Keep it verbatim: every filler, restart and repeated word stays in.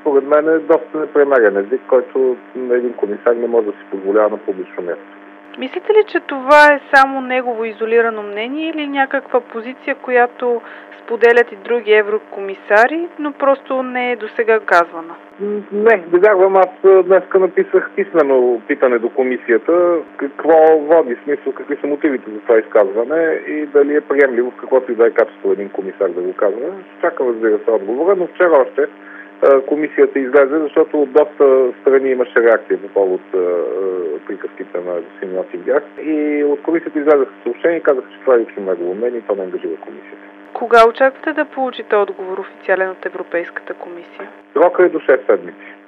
според мен е доста непремерен език, който един комисар не може да си позволява на публично място. Мислите ли, че това е само негово изолирано мнение или някаква позиция, която споделят и други еврокомисари, но просто не е досега казвана? Не, да вярвам, аз днеска написах писмено питане до комисията, какво води смисъл, какви са мотивите за това изказване и дали е приемливо в каквото и да е качество един комисар да го казва. Чакам, разбира се, отговора, но вчера още комисията излезе, защото от доста страни имаше реакция по повод приказките на Симеон Гях. И от комисията излязаха съобщение и казаха, че това е лично негово мнение и това не ангажира комисията. Кога очаквате да получите отговор официален от Европейската комисия? Срока е до шест седмици.